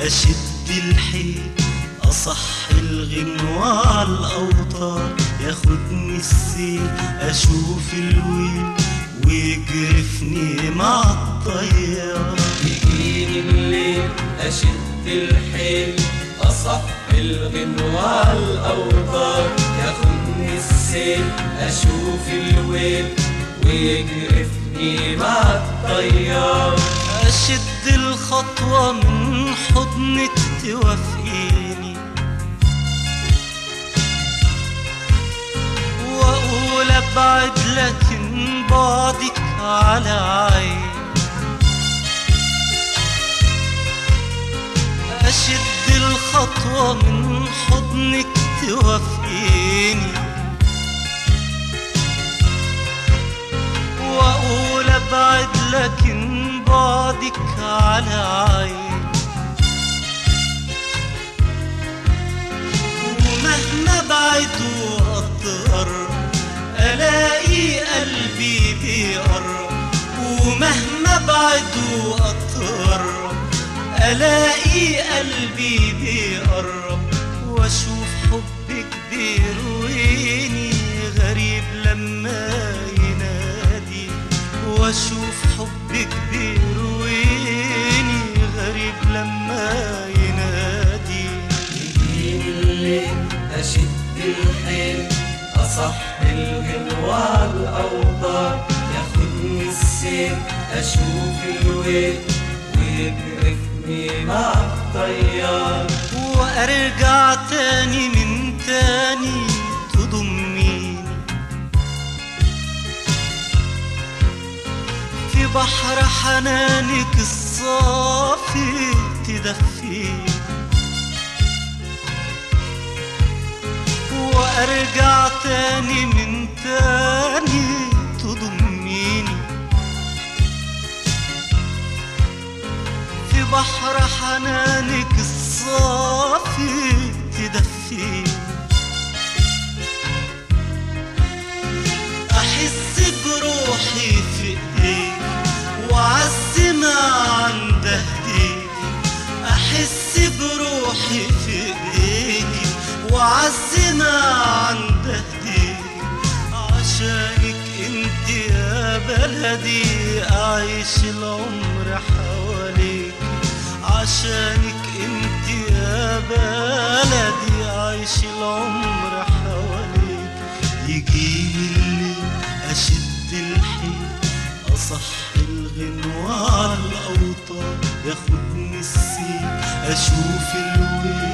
أشد الحيل أصح الغنوة عالأوتار، ياخدني السيل أشوف الويل ويجرفني مع الطيار. يجيني الليل أشد الحيل أصح الغنوة عالأوتار، ياخدني السيل أشوف الويل ويجرفني مع الطيار. أشد الخطوة من حضنك توافقيني، وأقول أبعد لكن بعدك على عيني. أشد الخطوة من حضنك توافقيني، وأقول أبعد لكن بعدك على عيني. ومهما أبعد وأتقرب ألاقي قلبي بيقرب، ومهما أبعد وأتقرب ألاقي قلبي بيقرب. وأشوف حبك بيرويني غريب لما ينادي، وأشوف حبك بيرويني غريب لما ينادي. يجيني الليل أشد الحيل أصح الغنوة عالأوتار، ياخدني السيل أشوف الويل ويجرفني مع الطيار. وأرجع تاني من تاني تضميني في بحر حنانك الصافي تدفيني. وأرجع تاني من تاني تضميني في بحر حنانك الصافي تدفيني. أحس بروحي في إيديك وعز ما عند إيديك، أحس بروحي في إيديك وعز ما عند إيديك. عشانك انت يا بلدي أعيش العمر حواليك، عشانك انت يا بلدي أعيش العمر حواليك. يجيني الليل أشد الحيل أصح الغنوة عالأوتار، ياخدني السيل أشوف الويل